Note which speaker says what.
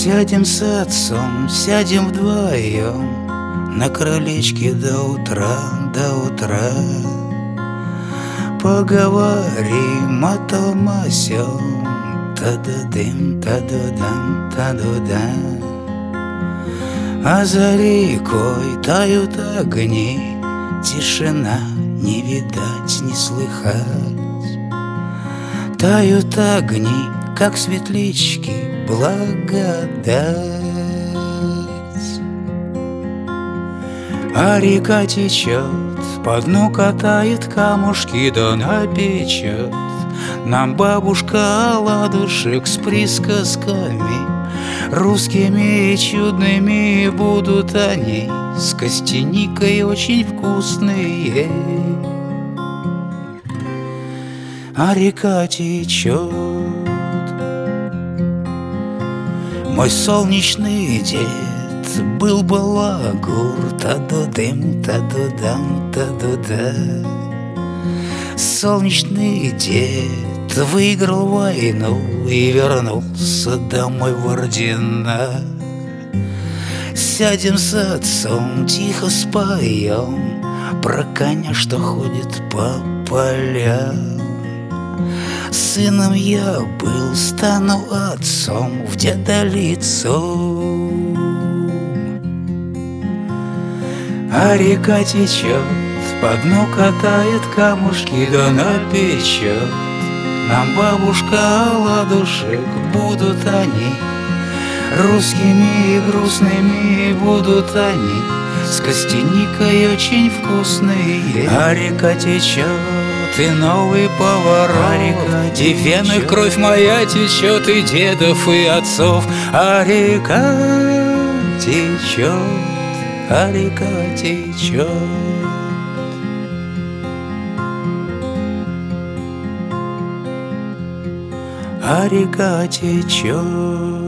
Speaker 1: Сядем с отцом, сядем вдвоем на крылечке до утра, до утра. Поговорим о том о сём, та-да-дым, та-да-дам, та-да-дам. А за рекой тают огни, тишина, не видать, не слыхать. Тают огни, как светлячки, благодать. А река течет, по дну катает камушки, да напечет нам бабушка оладушек с присказками. Русскими и чудными будут они, с костяникой очень вкусные. А река течет. Мой солнечный дед был балагур, та-да-дым, та-да-дам, та-да-да. Солнечный дед выиграл войну и вернулся домой в ордена. Сядем с отцом, тихо споем про коня, что ходит по полям. Сыном я был, стану отцом в деда лицом. А река течет, по дну катает камушки, да напечет нам бабушка оладушек. Будут они русскими и грустными, будут они с костяникой очень вкусные. А река течет, и новый поворот, и вены кровь моя течет, и дедов, и отцов. А река течет, а река течет. А река течет.